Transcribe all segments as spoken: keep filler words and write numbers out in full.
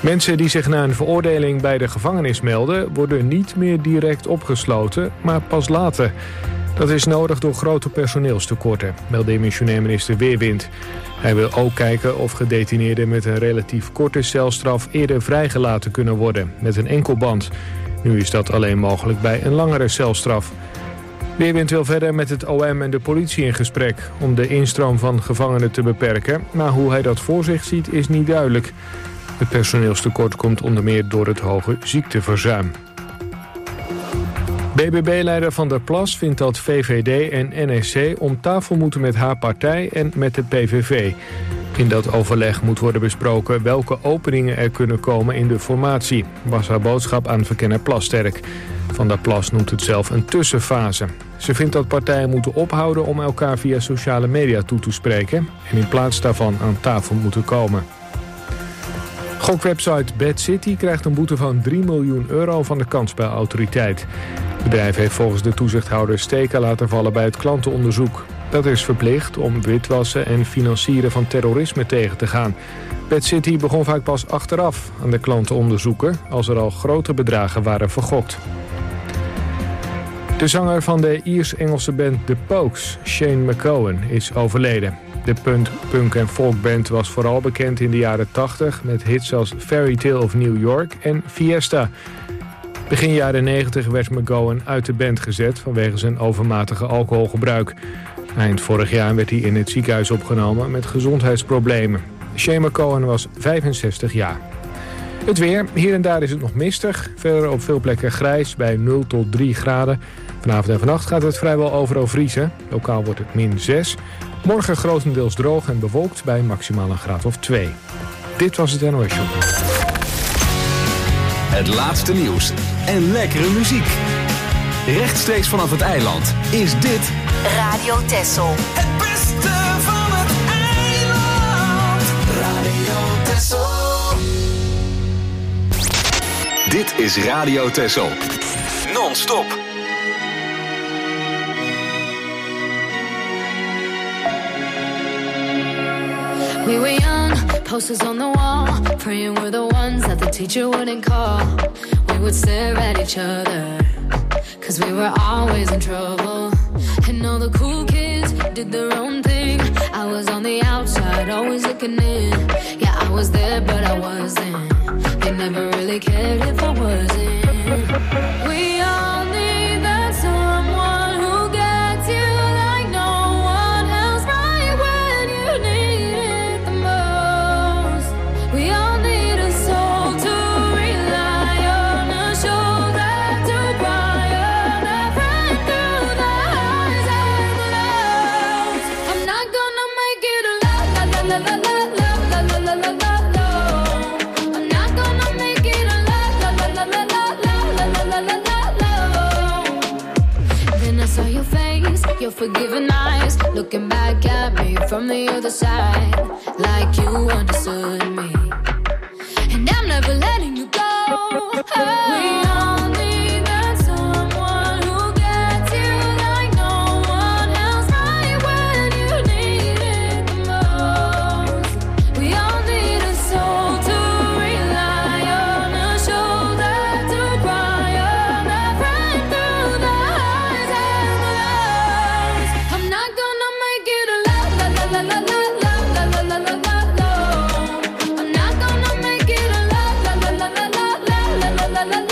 Mensen die zich na een veroordeling bij de gevangenis melden, worden niet meer direct opgesloten, maar pas later. Dat is nodig door grote personeelstekorten, meldt demissionair minister Weerwind. Hij wil ook kijken of gedetineerden met een relatief korte celstraf eerder vrijgelaten kunnen worden, met een enkelband. Nu is dat alleen mogelijk bij een langere celstraf. Weerwind wil verder met het O M en de politie in gesprek om de instroom van gevangenen te beperken, maar hoe hij dat voor zich ziet is niet duidelijk. Het personeelstekort komt onder meer door het hoge ziekteverzuim. B B B-leider Van der Plas vindt dat V V D en N S C om tafel moeten met haar partij en met de P V V. In dat overleg moet worden besproken welke openingen er kunnen komen in de formatie, was haar boodschap aan verkenner Plasterk. Van der Plas noemt het zelf een tussenfase. Ze vindt dat partijen moeten ophouden om elkaar via sociale media toe te spreken en in plaats daarvan aan tafel moeten komen. Gokwebsite Bad City krijgt een boete van drie miljoen euro van de kansspelautoriteit. Het bedrijf heeft volgens de toezichthouder steken laten vallen bij het klantenonderzoek. Dat is verplicht om witwassen en financieren van terrorisme tegen te gaan. Bad City begon vaak pas achteraf aan de klantenonderzoeken, als er al grote bedragen waren vergokt. De zanger van de Iers-Engelse band The Pogues, Shane MacGowan, is overleden. De punk, punk en folkband was vooral bekend in de jaren tachtig met hits als Fairy Tale of New York en Fiesta. Begin jaren negentig werd MacGowan uit de band gezet vanwege zijn overmatige alcoholgebruik. Eind vorig jaar werd hij in het ziekenhuis opgenomen met gezondheidsproblemen. Shane MacGowan was vijfenzestig jaar. Het weer, hier en daar is het nog mistig. Verder op veel plekken grijs bij nul tot drie graden. Vanavond en vannacht gaat het vrijwel overal vriezen. Lokaal wordt het min zes. Morgen grotendeels droog en bewolkt bij maximaal een graad of twee. Dit was het N O S Show. Het laatste nieuws en lekkere muziek. Rechtstreeks vanaf het eiland is dit Radio Texel. Het beste van het eiland. Radio Texel. Dit is Radio Texel. Non-stop. We were young, posters on the wall, praying we're the ones that the teacher wouldn't call. We would stare at each other, cause we were always in trouble. And all the cool kids did their own thing. I was on the outside, always looking in. Yeah, I was there, but I wasn't. They never really cared if I wasn't. We all need that someone who gets you like no one else, right when you need it the most. We all need a soul to rely on, a shoulder to cry on, a friend through the highs and the lows. I'm not gonna make it a la la la la la la la la la la la. I'm not gonna make it a la la la la la la la la la la la. Then I saw your face, your forgiving eyes, looking back at me from the other side, like you understood me. And I'm never letting you go. We all need that someone who gets you like no one else, right when you need it the most. We all need a soul to rely on, a shoulder to cry on, a friend through the highs and the lows. I'm not gonna make it a la la la la la la la la la la la la. I'm not gonna make it a la la la la la la la la la la.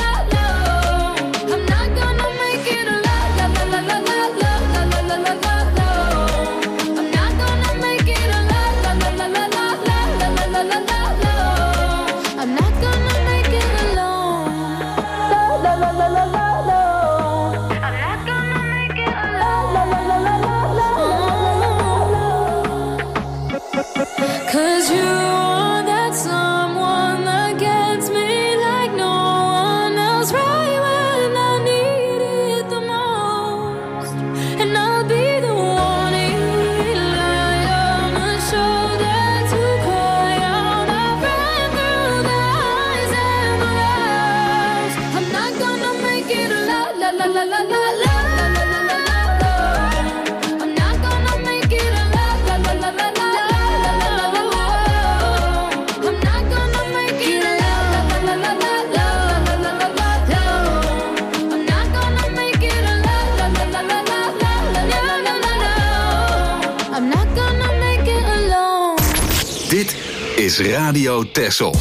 is Radio Texel.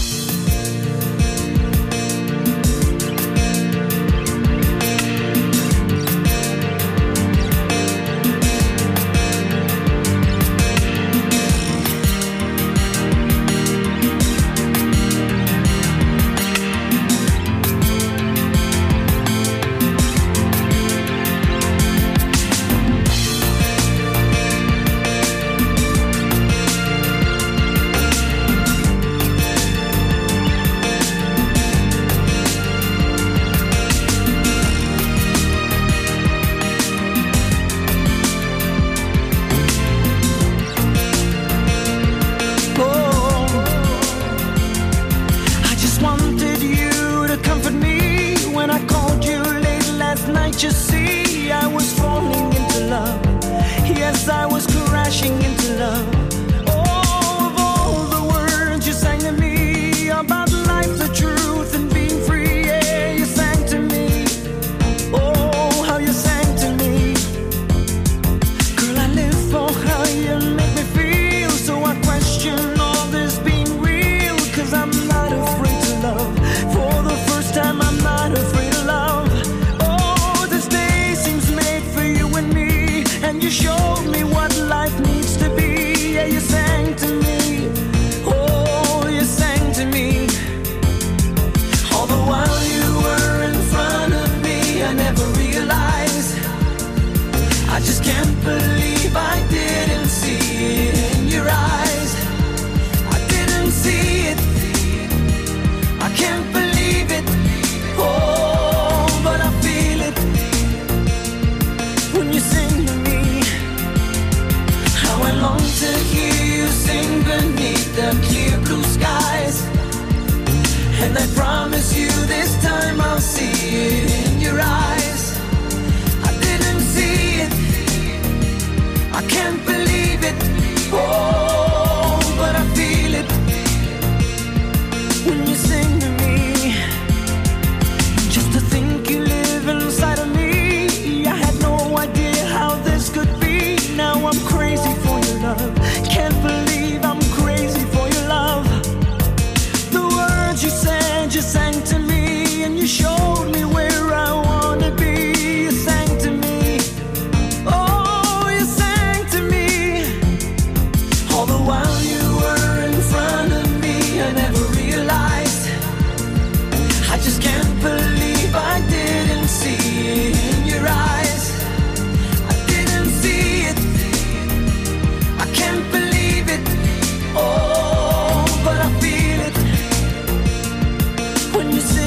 When you say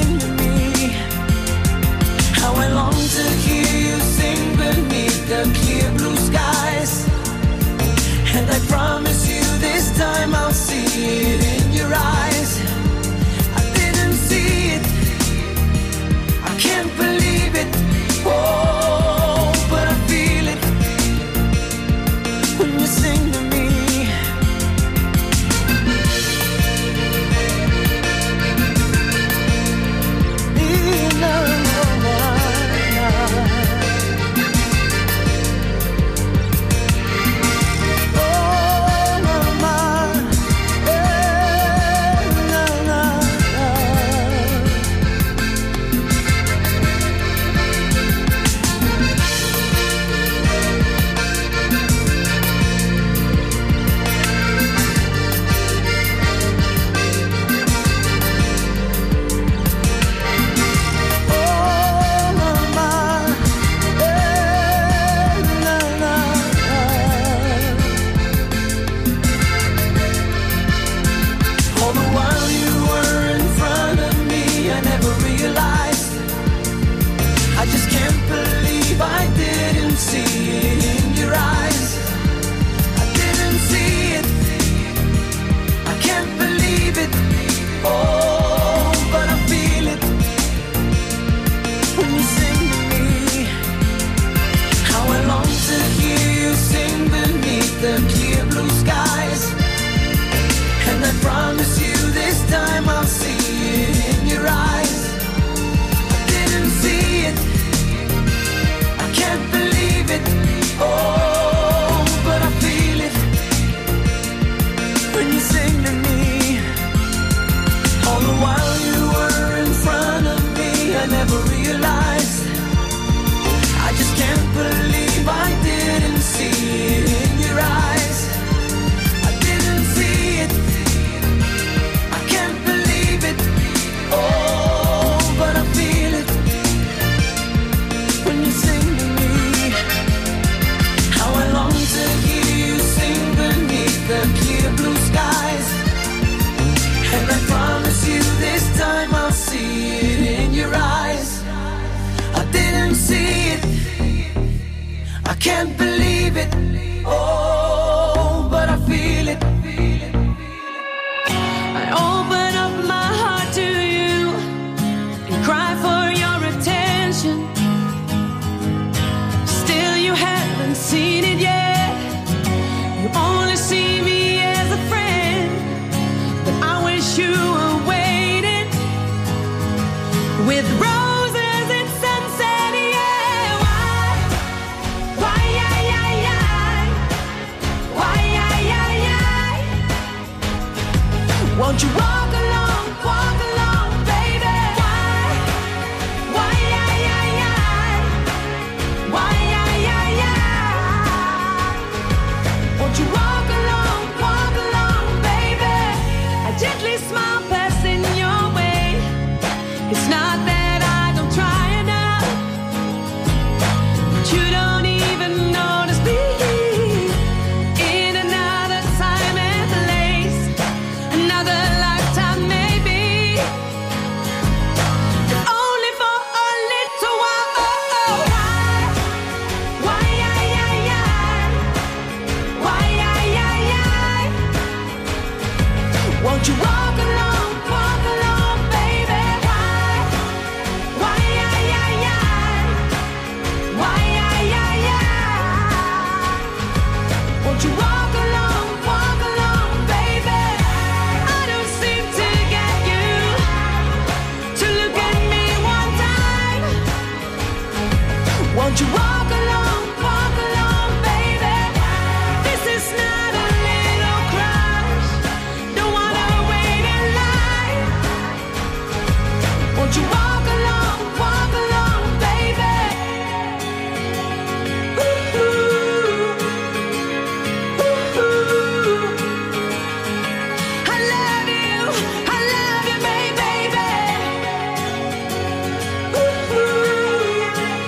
It's not that I don't try enough, but you don't even notice me. In another time and place, another lifetime maybe, if only for a little while. Why, why, yeah, yeah, yeah. Why, yeah, yeah, yeah. Won't you walk along, walk along, baby? Why, why, yeah, yeah, yeah. Why, yeah, yeah, yeah. Won't you walk along, walk along, baby? I don't seem to get you to look at me one time. Won't you walk along, walk along, baby? This is not a little crush. Don't wanna wait in line. Won't you walk along, walk along, baby? Ooh, ooh, ooh. I love you, I love you, baby, baby. Ooh, ooh.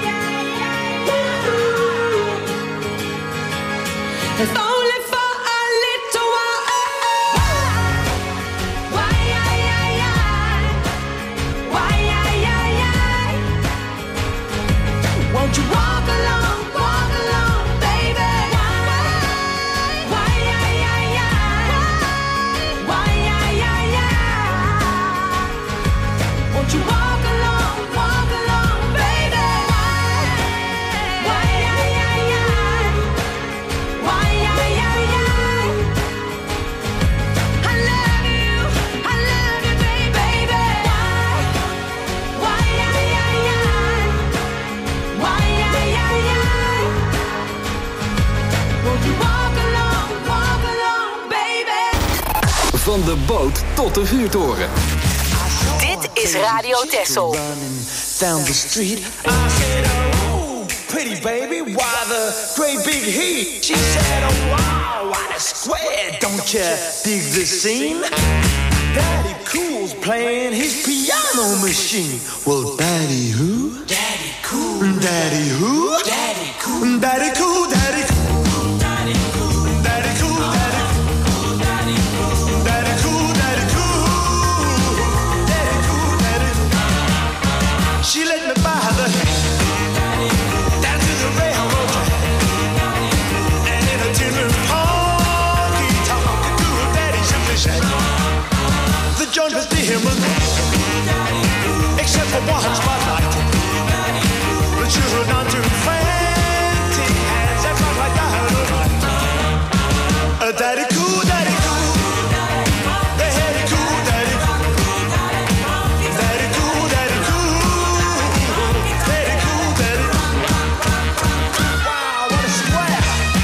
If only for a little while. Why, yeah, yeah, yeah. Why, yeah, yeah, yeah. Won't you walk along, walk along, baby? Why, yeah, yeah, yeah. Why, yeah, yeah, yeah. Won't you walk along, walk along, baby? Why, yeah, yeah, yeah. Why, yeah, yeah, yeah. I love you, I love you, baby, baby. Why, yeah, yeah, yeah. Why, yeah, yeah, yeah. Won't you walk along, walk along, baby? Van de boot tot de vuurtoren. Dit is Radio Texel. Running down the street, I said, oh, pretty baby, why the great big heat? She said, oh, wow, what a square, don't you dig the scene? Daddy Cool's playing his piano machine. Well, Daddy who? Daddy Cool. Daddy who? Daddy Cool. Daddy Cool, Daddy Cool. Daddy Cool, Daddy Cool. Daddy Cool, Daddy Cool. Daddy Cool, Daddy Cool. Daddy Cool, Daddy Cool. She let me buy the down to the railroad track. And in a tin roof honky tonk to a daddy simply said, the joint was dim, except for one spotlight. But you were not too frantic as I felt like dynamite. A daddy cool, daddy cool. The daddy cool, daddy cool. Daddy cool, daddy cool. Daddy cool, daddy cool. Wow, what a square.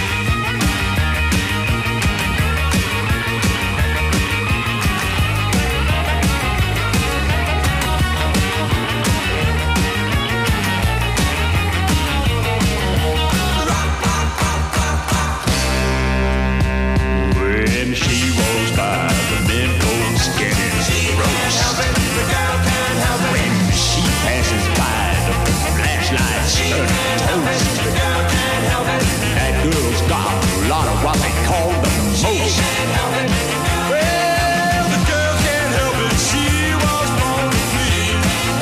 When she rolls by, the men goes getting roast. When she passes by, the flashlights turn toast. That girl's got a lot of what they call the most. Well, the girl can't help it. She was born to flee.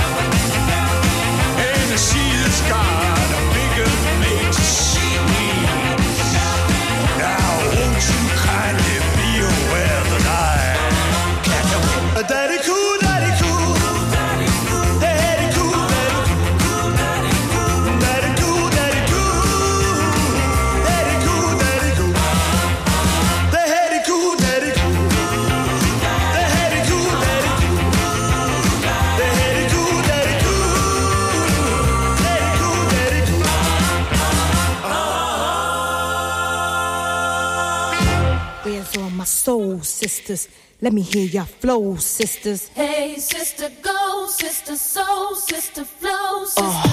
And she has got a bigger makes she now, won't you kindly be aware that I can't help it? A daddy cool, daddy cool. Daddy cool, daddy cool. Daddy cool, daddy cool. Daddy cool, daddy cool. Daddy cool, daddy cool. Daddy cool, daddy cool. Daddy cool, daddy cool. Daddy cool, daddy cool. Where's all my soul sisters? Let me hear your flow, sisters. Hey, sister, go, sister, soul, sister, flow, sister. Oh.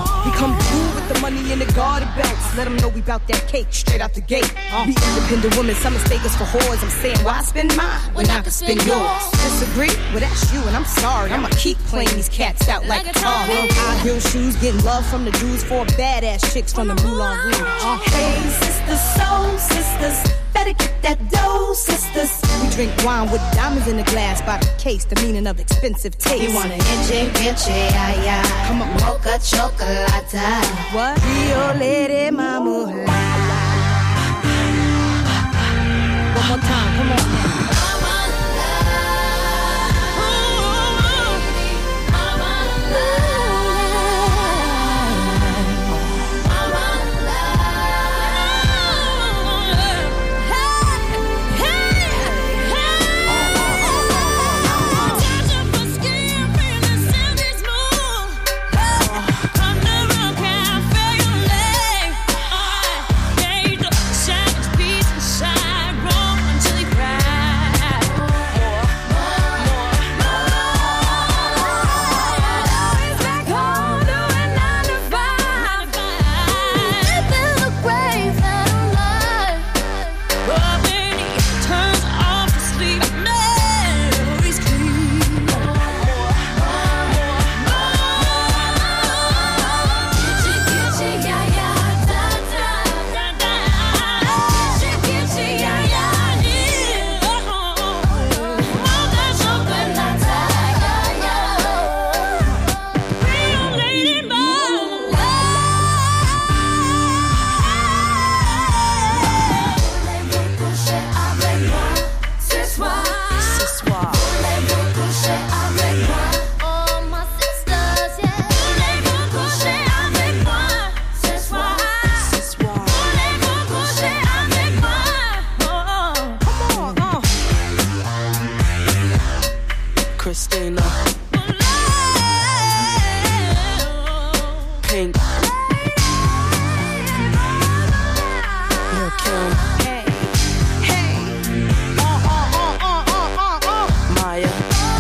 We come through with the money in the garden belts. Let them know we bout that cake straight out the gate. We independent women, some mistake us for whores. I'm saying, why spend mine when I can spend yours? Disagree? Well, that's you, and I'm sorry. I'ma keep playing these cats out like guitar. High heel shoes, getting love from the dudes, for badass chicks from the Moulin Rouge. Uh, Hey, sisters, soul sisters, better get that dough, sisters. we drink wine with diamonds in the glass by the case, the meaning of expensive taste. You want an inche, inche, ay, ay. Come on. Mocha chocolate. What? Rio Lady Mama. One more time, come on. Christina, Pink, Lil' Kim, Hey, hey. Uh, uh, uh, uh, uh, uh, uh. Maya,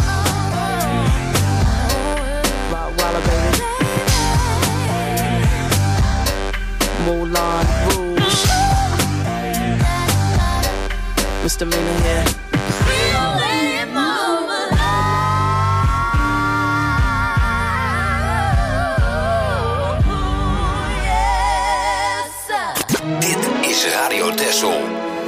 Rottweiler baby, Moulin Rouge, Misdemeanor here. Radio Texel.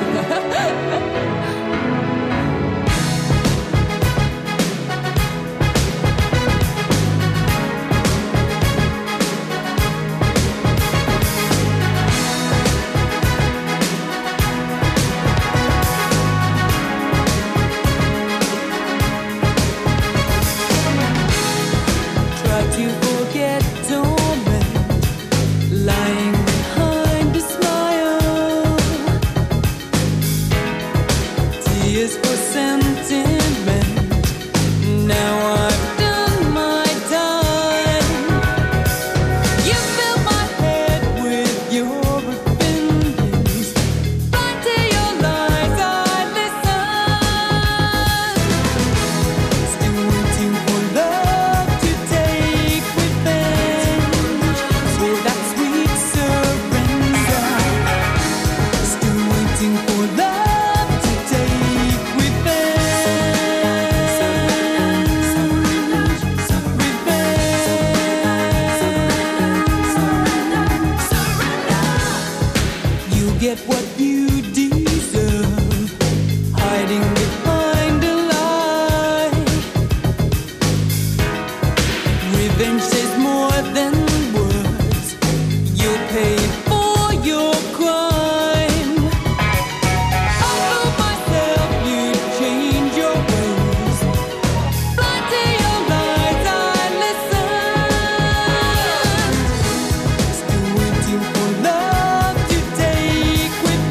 Try to forget torment, lying behind a smile. Tears for sentiment. Now I've done my time. You fill my head with your opinions. Blind to your lies, I listen. Still waiting for love to take revenge for that sweet surrender. Still waiting for love to take revenge. Revenge. You get what you deserve, hiding behind a lie. Revenge says more than words. You'll pay for your crime. I told myself you'd change your ways. Blind to your lies, I listened. Still waiting for love to take revenge.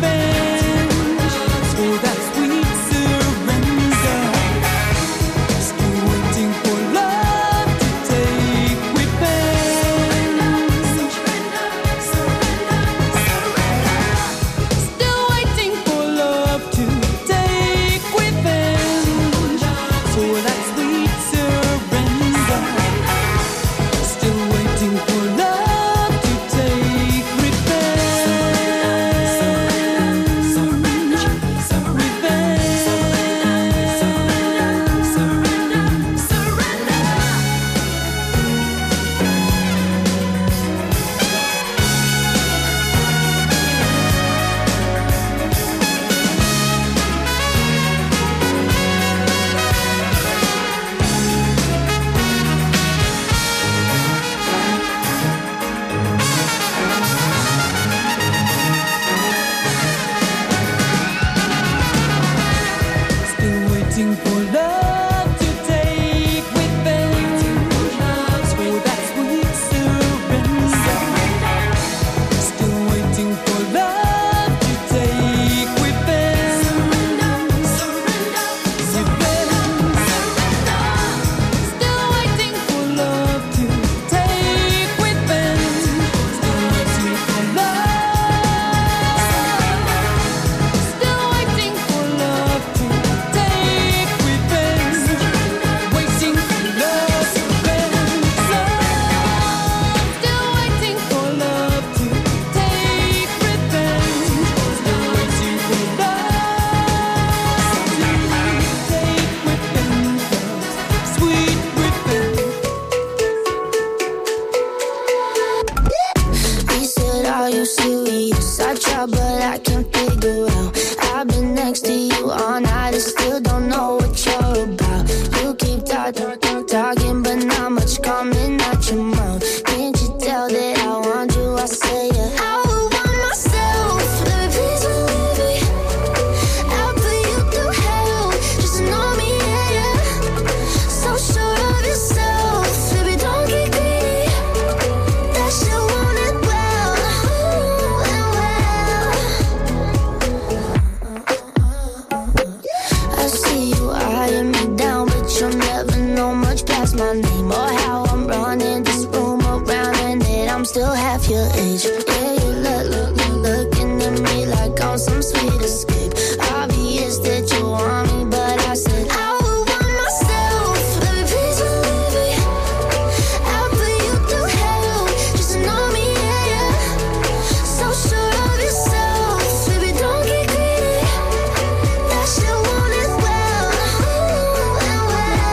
still half your age. Yeah, you look, look, look, looking at me like I'm some sweet escape. Obvious that you want me, but I said I would want myself. Baby, please believe me. I'll put you through hell just to know me, yeah, yeah. So sure of yourself, baby, don't get greedy. That shit won't as well, ooh,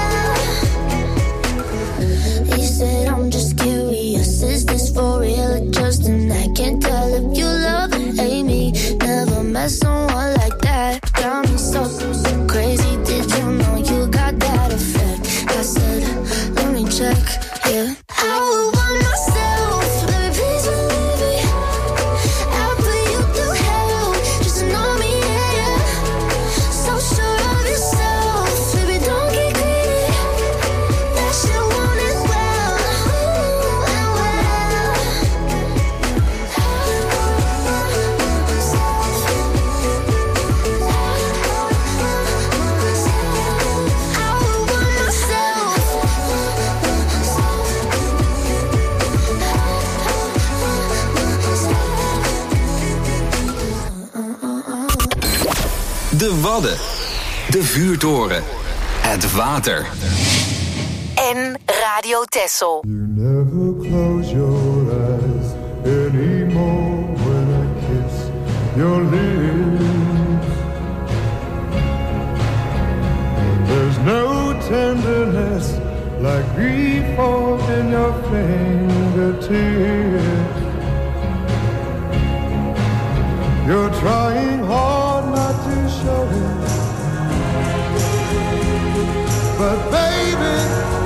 and well. He said I'm just curious, is this for real or just an act? Can't tell if you love or hate me. Never met someone like that. Got me so, so crazy. Did you know you got that effect? I said, let me check, yeah. I would want myself, baby, please believe me. I'll put you through hell just to know me, yeah, yeah. So sure of yourself, baby, don't get greedy. That shit won't as well, ooh, and well. De Wadden. De Vuurtoren. Het water. En Radio Texel. You never close your eyes anymore when I kiss your lips. And there's no tenderness like grief in your fingertips. You're trying hard not to show it, but baby,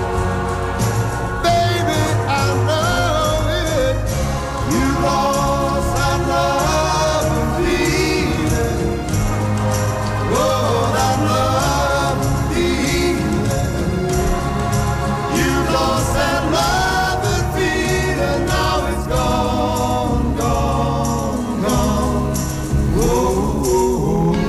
baby, I know it. You lost that love and feeling. Oh, that love and feeling. You lost that love and feeling. Now it's gone, gone, gone. Whoa.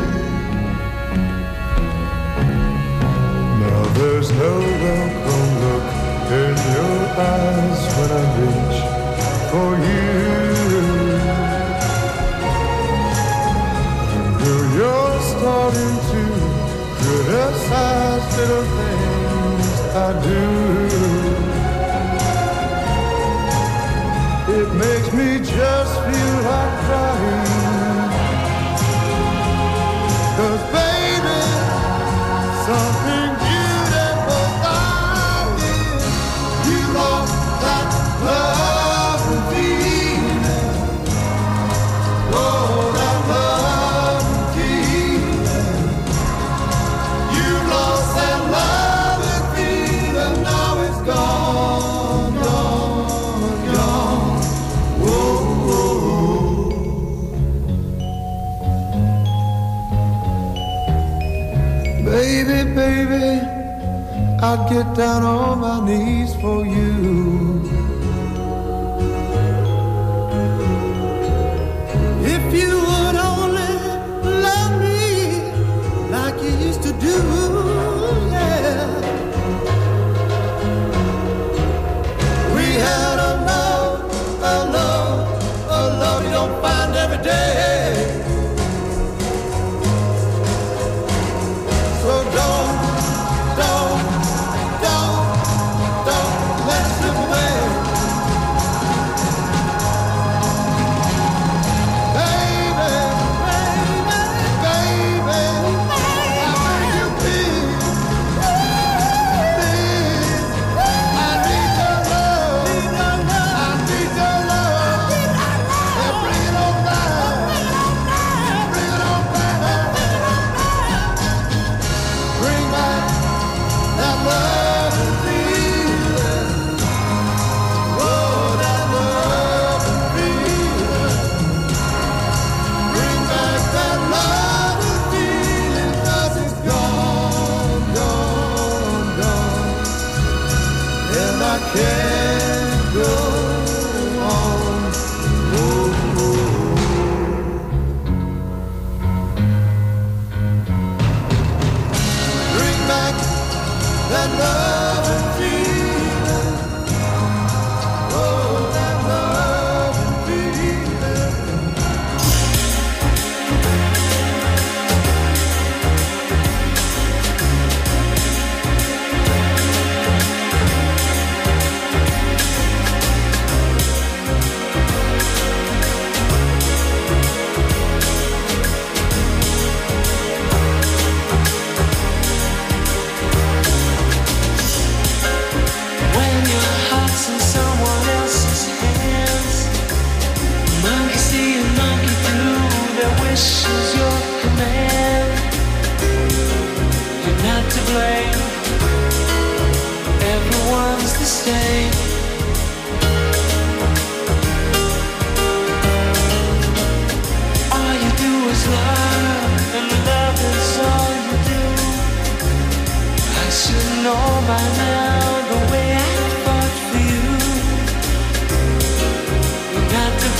Now there's no welcome look in your eyes when I reach for you. And girl, you're starting to criticize little things I do. It makes me just feel like crying. 'Cause baby, something beautiful about it. You lost that love and feeling. Oh, that love and feeling. You lost that love and feeling. Now it's gone, gone, gone. Whoa, whoa. Baby, baby, I'd get down on my knees for you. If you would only love me like you used to do, yeah. We had a love, a love, a love you don't find every day. So don't, don't, don't, don't let it slip away. Baby, baby, baby, how can you be? Please, I need your love, I need your love, and bring it on down.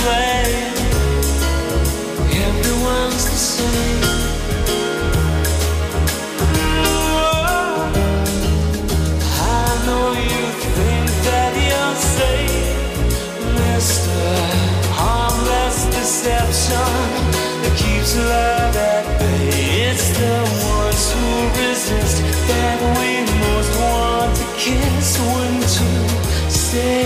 flame. Everyone's the same. I know you think that you're safe, Mister Harmless Deception that keeps love at bay. It's the ones who resist that we most want to kiss. Wouldn't you say?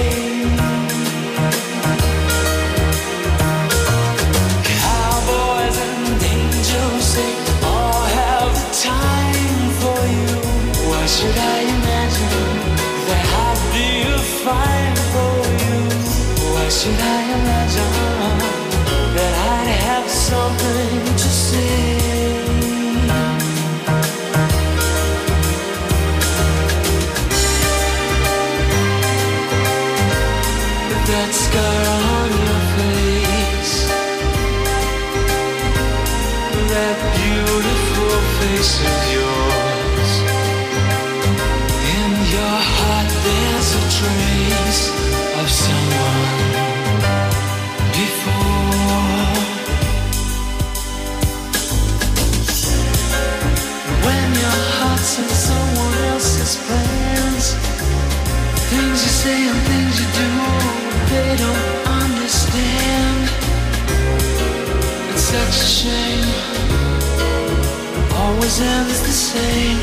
Cowboys and angels, they all have the time for you. Why should I imagine that I'd be fine for you? Why should I imagine that I'd have something to say? That scar on your face, that beautiful face of yours. In your heart there's a trace of someone before. When your heart's in someone else's plans, things you say and things you do, they don't understand. It's such a shame. Always ends the same.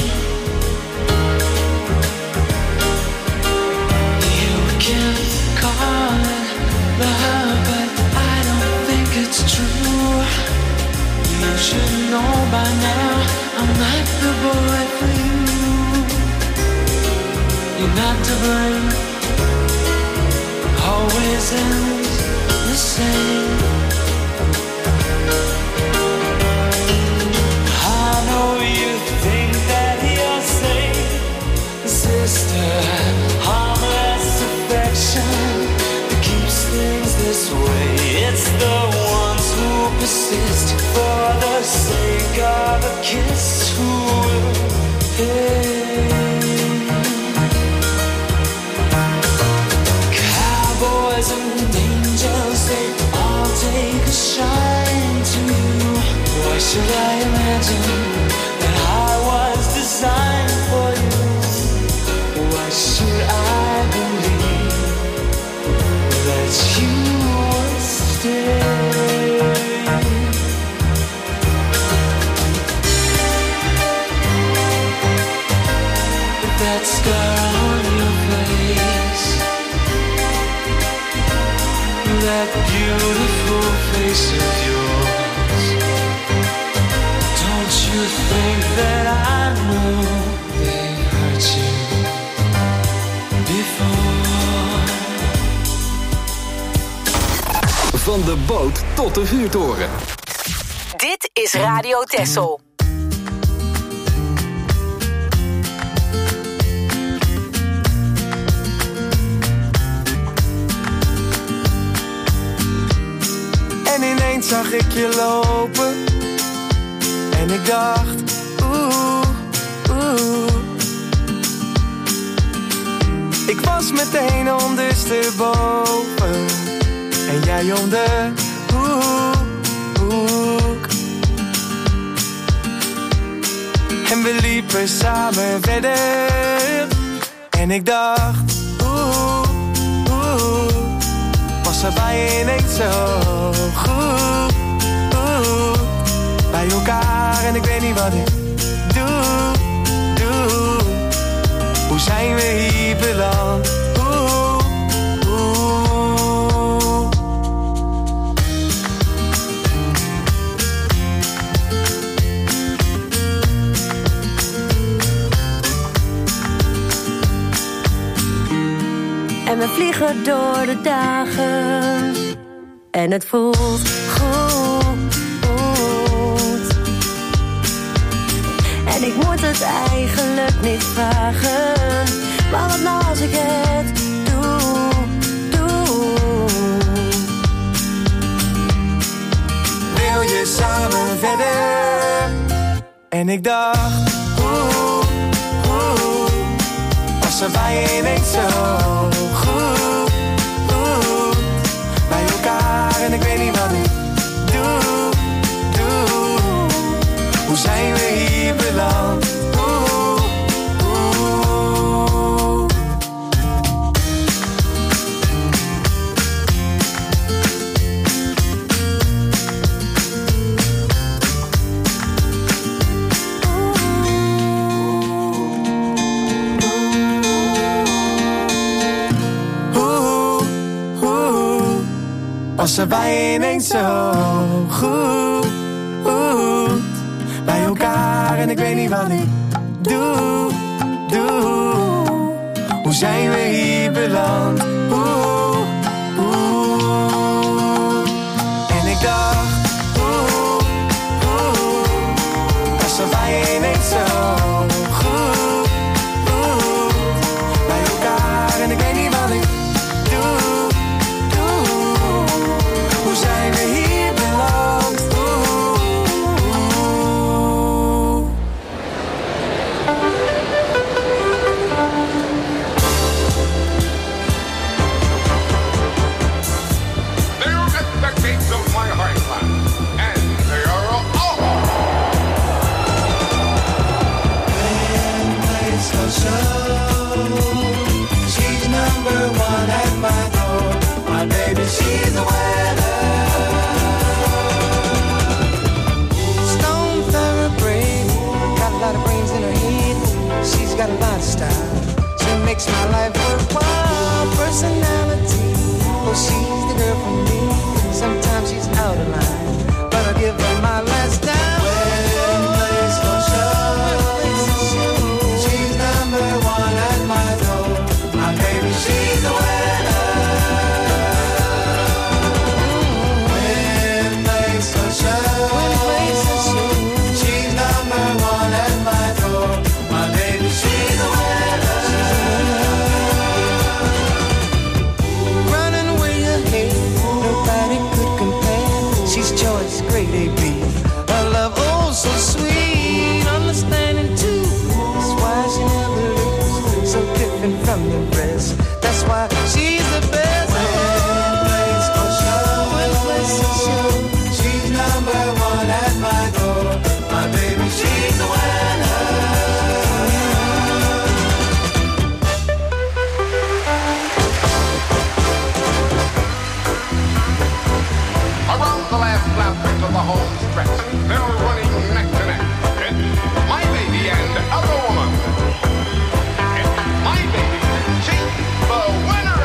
You can call it love, but I don't think it's true. You should know by now I'm not the boy for you. You're not to blame. Always ends the same. I know you think that you're safe, sister. Harmless affection that keeps things this way. It's the ones who persist for the sake of a kiss who will pay. Boys and angels, they all take a shine to you. Why should I imagine that I was designed for you? Why should I believe that you would stay? That scar on your face, that beautiful face of yours. Don't you think that I know they've hurt you before? Van de boot tot de vuurtoren. Dit is Radio Texel. En ineens zag ik je lopen en ik dacht, oeh, oeh. Ik was meteen ondersteboven en jij om de hoek, hoek. En we liepen samen verder en ik dacht, oeh, oeh. Was er bij je ineens zo goed, oeh. Bij elkaar en ik weet niet wat ik doe, doe. Hoe zijn we hier beland? Oeh, oeh. En we vliegen door de dagen en het voelt goed, goed. En ik moet het eigenlijk niet vragen, maar wat nou als ik het doe, doe. Wil je samen verder? En ik dacht, oeh, oeh. Was er bij je ineens zo goed, goed. Bij elkaar en passen wij ineens zo goed bij elkaar en ik weet niet wat ik doe, doe. Hoe zijn we hier beland? Oeh, oeh. En ik dacht, oeh, oeh, passen wij ineens zo goed, oeh, bij elkaar en ik weet niet wat ik doe, doe. Hoe zijn we hier beland? She's number one at my door. My baby, she's the winner. Stone thoroughbred, got a lot of brains in her head. She's got a lot of style. She makes my life worthwhile. Personality, well, she's the girl for me. Sometimes she's out of line, but I'll give her my last dime. Wedding place for show. She's number one at my door. My baby, she's the winner. Wedding place for show. She's number one at my door. My baby, she's the winner. Running way ahead, nobody could compare. She's choice, grade A B. Her love, oh so sweet, understanding too. That's why she never loses, so different from the rest. That's why she's the best. Wedding place for show. She's number one at my door. My baby, she's the winner. Around the last lap of the home stretch, they're running neck to neck. It's my baby and other woman. It's my baby, she's the winner.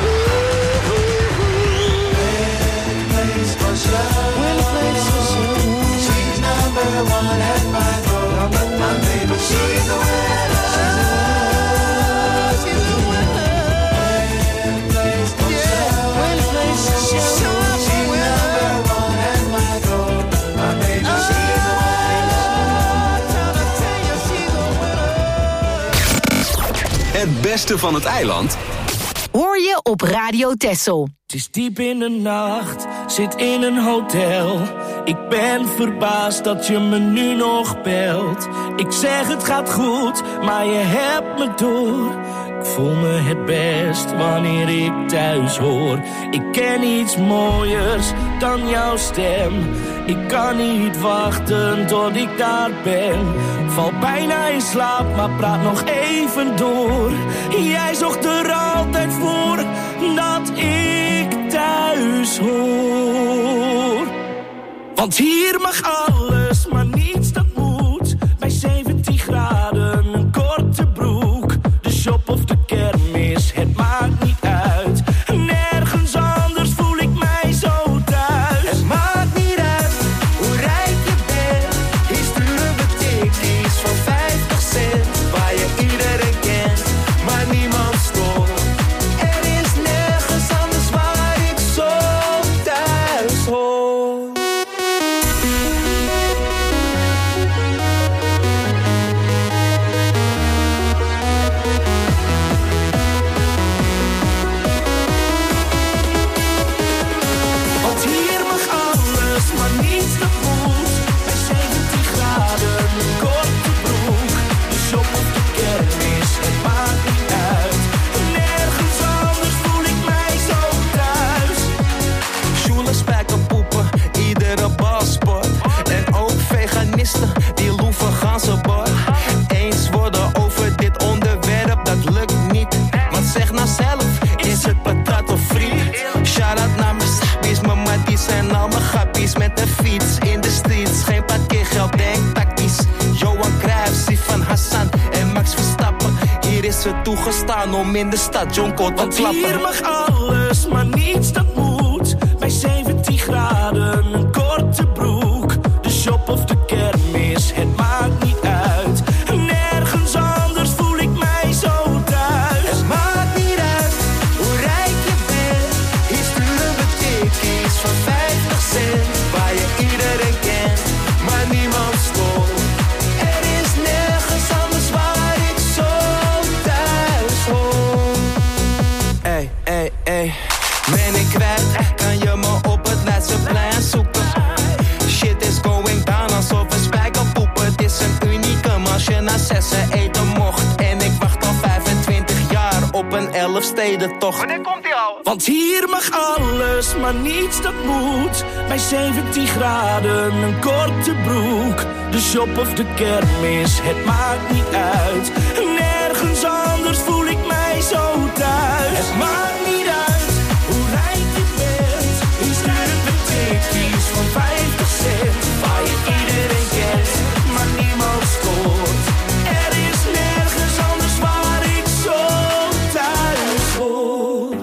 Wedding place for show. She's number one at my door. My baby, she's the winner. She's the winner. Wedding place for show. She's number one at my door. My baby, she's the Het beste van het eiland Hoor je op Radio Texel. Het is diep in de nacht, zit in een hotel. Ik ben verbaasd dat je me nu nog belt. Ik zeg het gaat goed, maar je hebt me door. Ik voel me het best wanneer ik thuis hoor. Ik ken iets mooiers dan jouw stem. Ik kan niet wachten tot ik daar ben. Val bijna in slaap, maar praat nog even door. Jij zocht er altijd voor dat ik thuis hoor. Want hier mag alles, maar niets dat moet. Bij zeventien graden, een korte broek. De shop of de kermis, het maakt niet uit. Nergens anders voel ik mij zo thuis. Het maakt niet uit hoe rijk je bent. Hier sturen we tikkies van vijftig cent. Waar je iedereen kent, maar niemand stoort. Er is nergens anders waar ik zo thuis hoor. Want hier mag alles, maar niets dat moet. Bij zeventien graden, een korte broek. De shop of de kermis, het maakt niet uit. Nergens anders voel ik mij zo thuis. Sjoelen, spijkerpoepen, iedere balsport. En ook veganisten, die loeven ganzenbord. Eens worden over dit onderwerp, dat lukt niet. Want zeg nou zelf, is het patat of friet? Shout-out naar mijn sappies, mijn matties en al mijn grappies. Met de fiets in de streets, geen parkeergeld, denk tactisch. Johan Cruijff, Sifan Hassan en Max Verstappen. Hier is het toegestaan om in de stad Jonko te Want klappen. hier mag alles, maar niets dat moet. Bij zeventien tijd kan je me op het Leidseplein zoeken. Shit is going down alsof we spijkerpoepen. Het is een unicum als je na zessen eten mocht. En ik wacht al vijfentwintig jaar op een elfstedentocht. Wanneer komt die al? Want hier mag alles, maar niets dat moet. Bij zeventien graden een korte broek. De shop of de kermis, het maakt niet uit. Nergens anders voel ik mij zo thuis. Het maakt niet uit hoe rijk je bent. Wie stuurt de tikkies van vijftig cent? Waar je iedereen kent, maar niemand scoort. Er is nergens anders waar ik zo thuis hoor.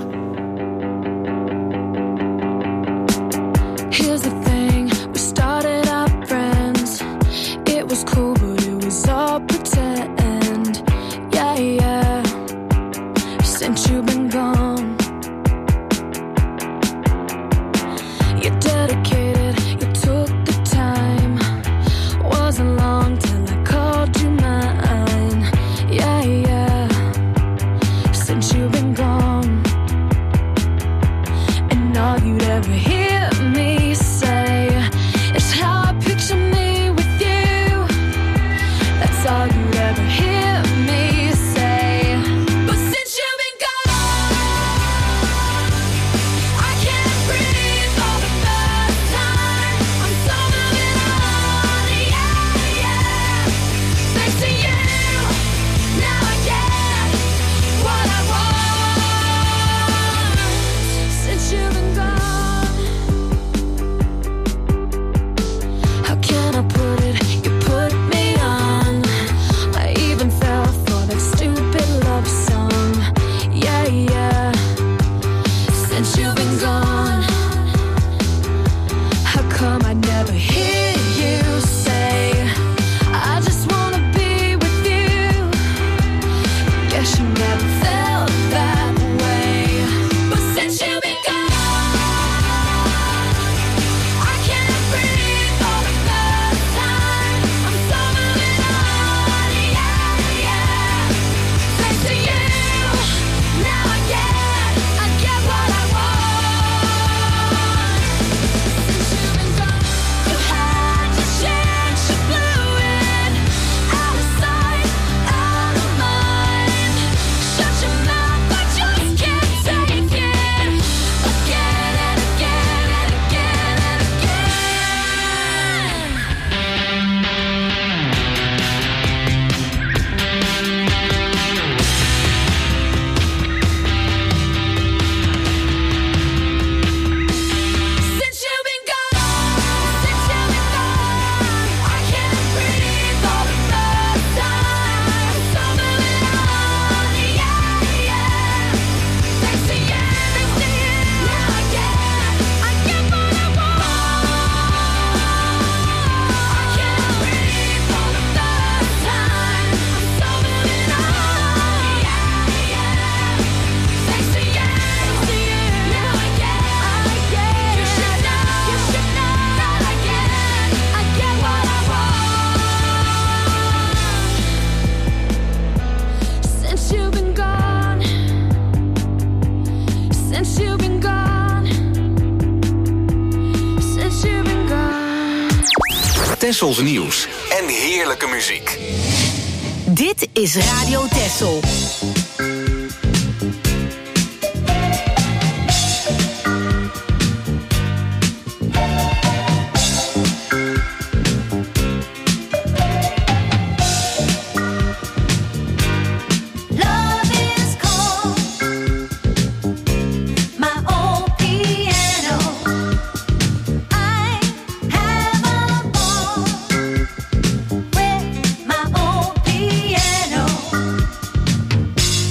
Here's the thing, we started out friends. It was cool, but it was all pretend. Yeah, yeah. Since you've been gone, you're dedicated, you took the time. Wasn't long till I called you mine. Yeah, yeah. Since you've been gone, and all you'd ever hear me say is how I picture me with you. That's all you'd ever hear me say. But since you've been gone, I can't breathe for the first time. I'm so moving on, yeah, yeah. Thanks to you, now I get what I want. Since you've been gone, how can I put it? You put me on. I even fell for that stupid love song. Yeah, yeah. Since you've been gone, how come I never hear you say, I just wanna be with you? Guess you never felt that way. But since you've been gone, I can't breathe for the first time. I'm so moving on, yeah, yeah. Thanks to you, now I get, I get what I want. Since you've been gone, you had your chance, you blew it. Out of sight, out of mind. Shut your mouth, I just can't take it. Again and again and again and again. Since you've been gone, since you've been gone, I can't breathe for the first time. I'm so moving on, yeah, yeah. Thanks to you, thanks to you, now I get, I get what I want. I can't breathe for the first time. I'm so moving on, yeah, yeah. Thanks to you, thanks to you, now I get, I get. You should know, you should know that I get, I get what I want. Since you've been gone, since you've been gone, since you've been gone. Tessels nieuws en heerlijke muziek. Dit is Radio Tessel. Love is cold, my old piano. I have a ball with my old piano.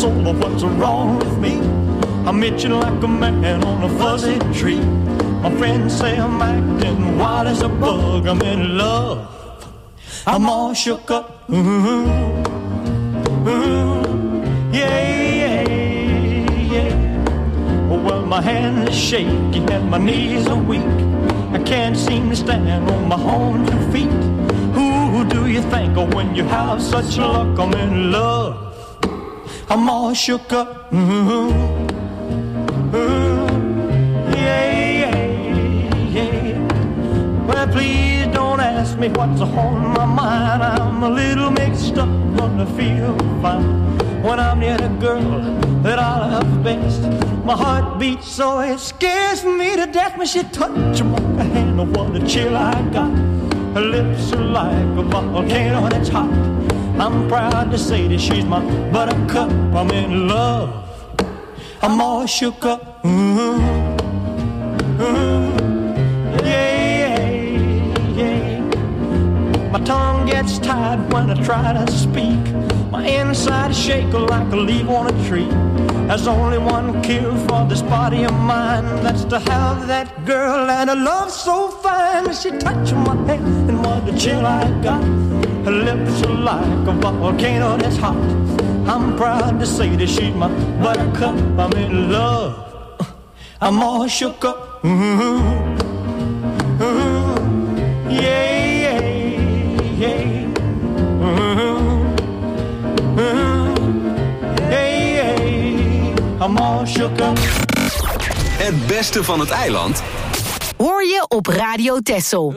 soul of what's wrong with me. I'm itching like a man on a fuzzy tree. My friends say I'm acting wild as a bug. I'm in love. I'm all shook up. Ooh, ooh, yeah, yeah, yeah. Well, my hands are shaky and my knees are weak. I can't seem to stand on my own two feet. Who do you think of when you have such luck? I'm in love. I'm all shook up. Ooh, ooh, yeah, yeah, yeah. Well, please don't ask me what's on my mind. I'm a little mixed up, but I feel fine when I'm near the girl that I love best. My heart beats so it scares me to death when she touches my hand. Oh, what a chill I got. Her lips are like a volcano that's hot. I'm proud to say that she's my buttercup. I'm in love. I'm all shook up. Ooh, ooh, yeah, yeah. My tongue gets tied when I try to speak. My inside shake like a leaf on a tree. There's only one cure for this body of mine. That's to have that girl and a love so fine. She touched my hand and what a chill I got. Her lips are like a volcano that's hot. I'm proud to say that she's my buttercup. I'm in love. I'm all shook up. Ooh, ooh, yeah, yeah, yeah. Ooh, ooh, yeah, yeah. I'm all shook up. Het beste van het eiland Hoor je op Radio Texel.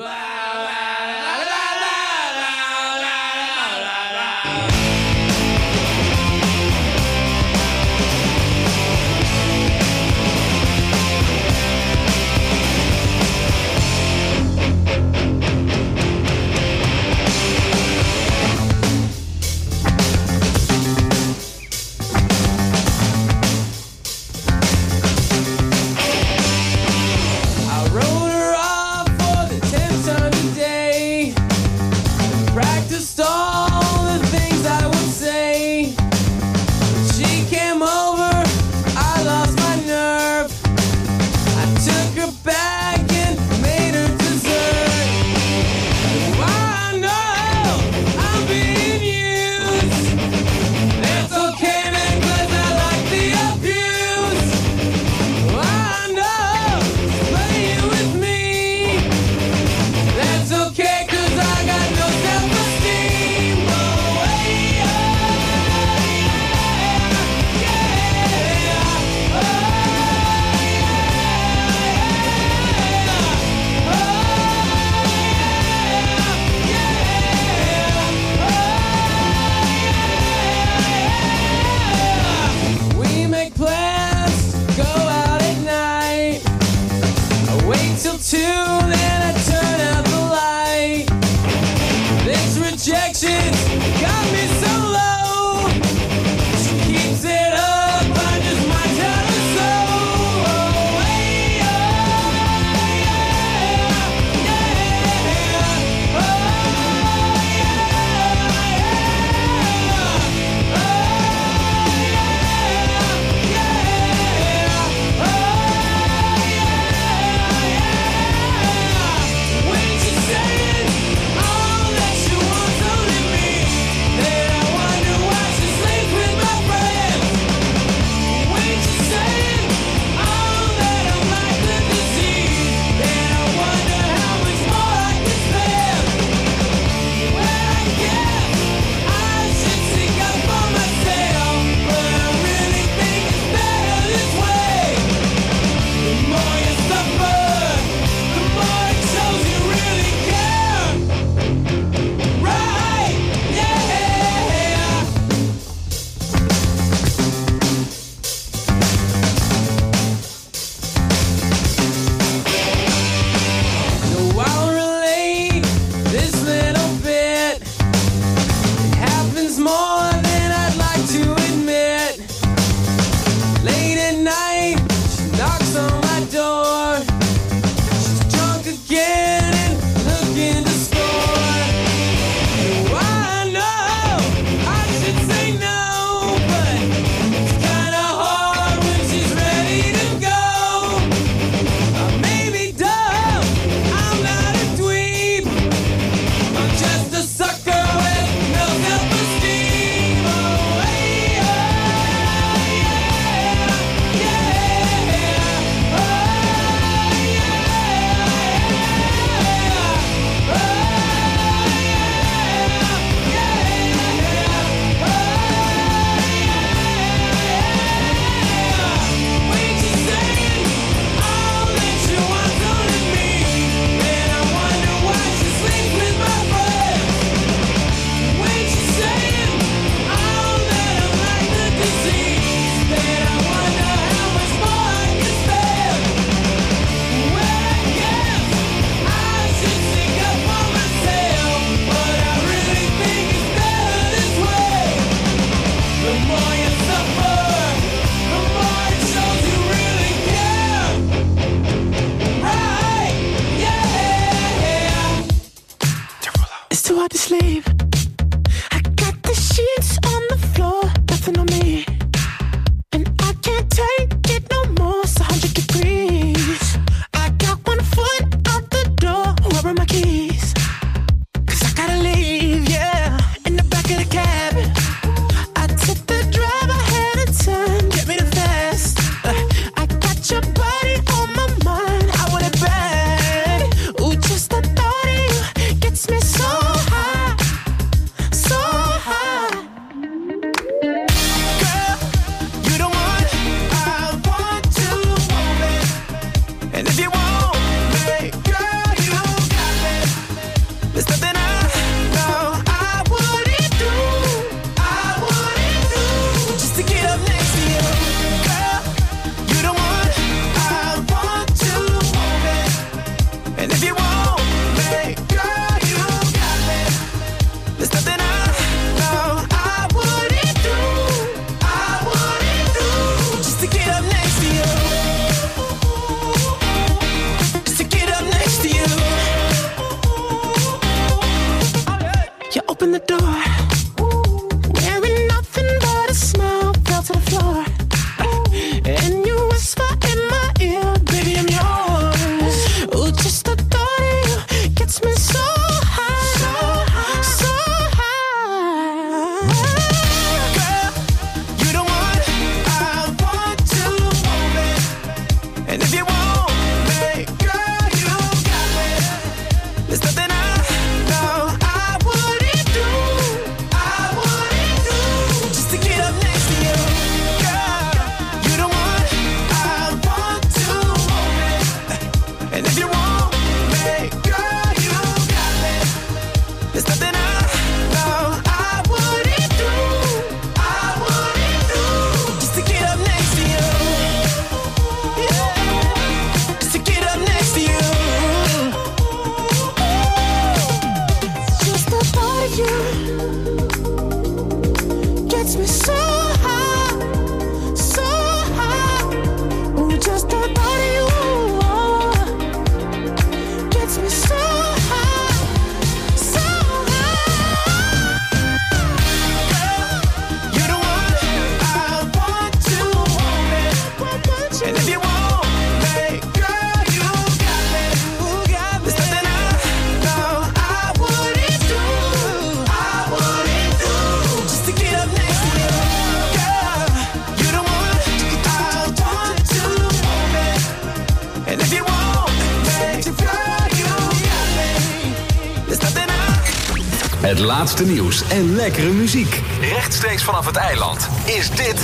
Het laatste nieuws en lekkere muziek. Rechtstreeks vanaf het eiland is dit...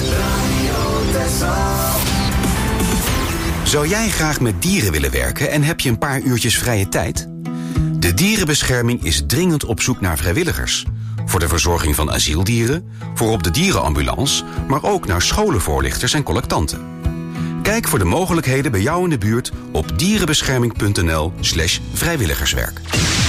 Zou jij graag met dieren willen werken en heb je een paar uurtjes vrije tijd? De Dierenbescherming is dringend op zoek naar vrijwilligers. Voor de verzorging van asieldieren, voor op de dierenambulance... maar ook naar scholenvoorlichters en collectanten. Kijk voor de mogelijkheden bij jou in de buurt op dierenbescherming.nl slash vrijwilligerswerk.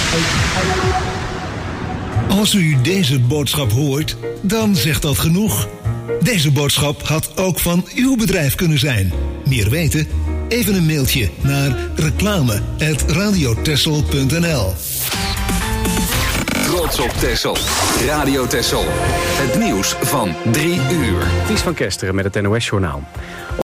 Als u deze boodschap hoort, dan zegt dat genoeg. Deze boodschap had ook van uw bedrijf kunnen zijn. Meer weten? Even een mailtje naar reclame apenstaartje radiotessel punt n l. Trots op Texel. Radio Texel. Het nieuws van drie uur. Ties van Kesteren met het N O S-journaal.